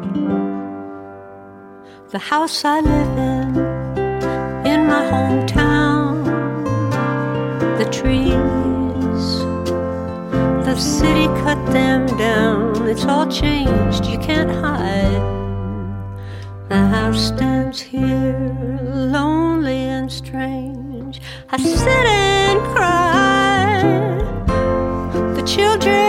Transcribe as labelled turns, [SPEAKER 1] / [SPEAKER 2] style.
[SPEAKER 1] The house I live in my hometown, the trees, the city cut them down. It's all changed, you can't hide. The house stands here, lonely and strange. I sit and cry. The children